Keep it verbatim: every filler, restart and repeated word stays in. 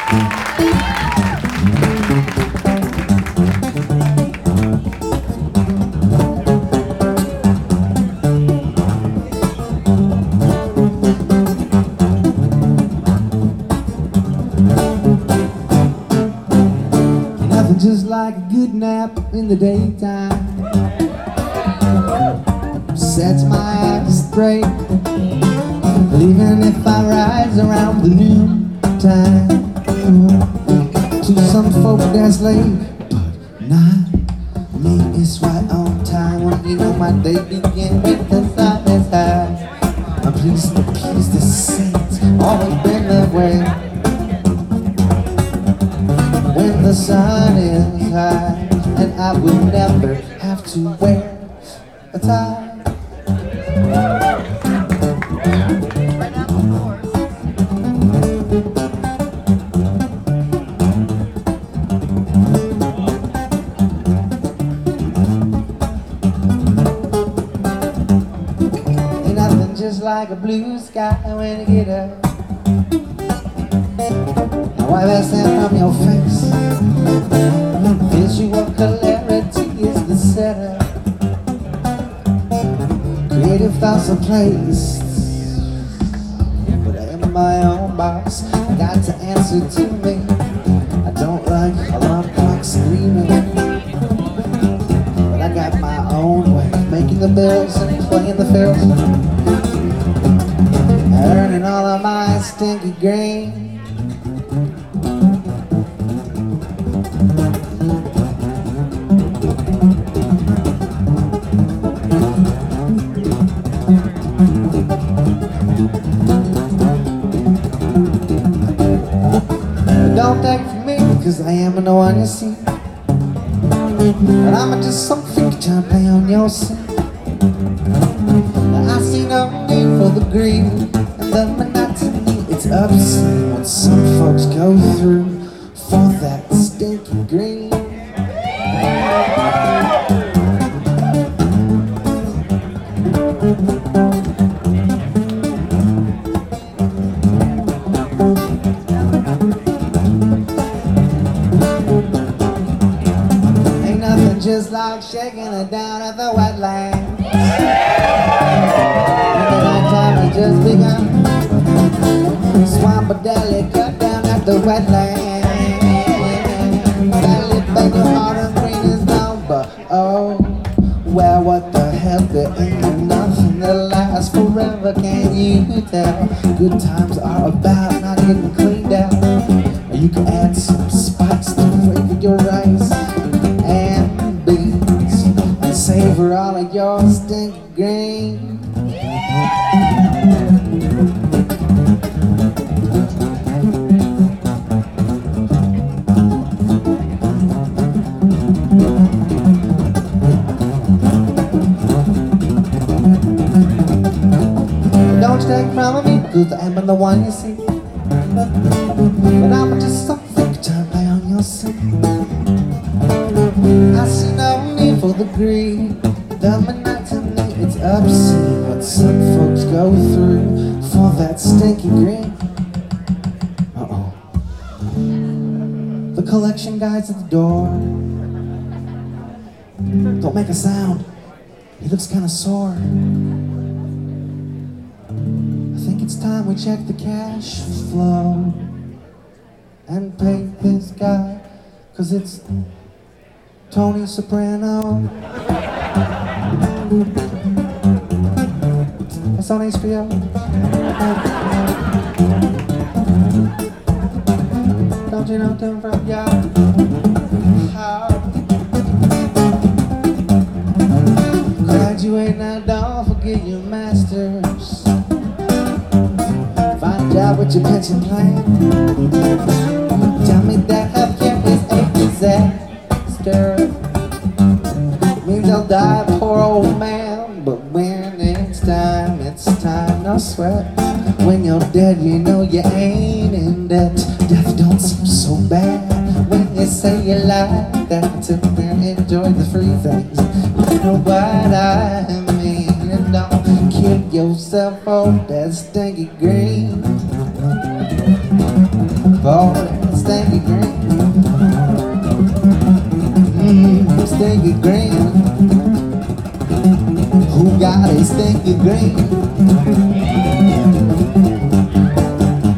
Just like a good nap in the daytime sets my eyes straight, even if I rise around the noon time. To some folk that's late, but not me. It's right on time when you know my day begins with the sun is high. I'm pleased to please the saints, always been that way. When the sun is high, and I will never have to wear a tie. Ain't nothing just like a blue sky when you get up. Wipe that sand from your face. Visual clarity is the setup. Creative thoughts are placed. But I am my own boss. I got to answer to me. I don't like alarm clocks screaming, but I got my own way, making the bills and playing the fiddles, earning all of my stinky green. Don't take from me, cause I am the one you see. But I'm just some freak trying to play on your scene. I see no need for the greed and the monotony. It's obscene what some folks go through for that stinky green. Just like shaking it down at the wetlands. When the nighttime has just begun, Swampadeli cut down at the wetlands. Belly beg your heart and green is known, but oh, well, what the hell, there ain't nothing that lasts forever, can you tell? Good times are about not getting cleaned out. Or you can add some spice to flavor your rice and savor all of your stinky green. Don't you take from me, cause I am the one you see. But I'm just so thick to play on your scene. I see no need for the greed, the monotony. It's obscene what some folks go through for that stinky green. Uh-oh. The collection guy's at the door. Don't make a sound. He looks kind of sore. I think it's time we check the cash flow and pay this guy, cause it's Tony Soprano. That's on H B O. Don't you know Tim from Yard? Graduate now, don't forget your masters. Find a job with your pension plan. Tell me that healthcare is a disaster. Means I'll die, poor old man. But when it's time, it's time, no sweat. When you're dead, you know you ain't in debt. Death don't seem so bad when you say you like that. To then enjoy the free things. You know what I mean. And don't kill yourself for that stinky green. For that stinky green? Who got a stinky green?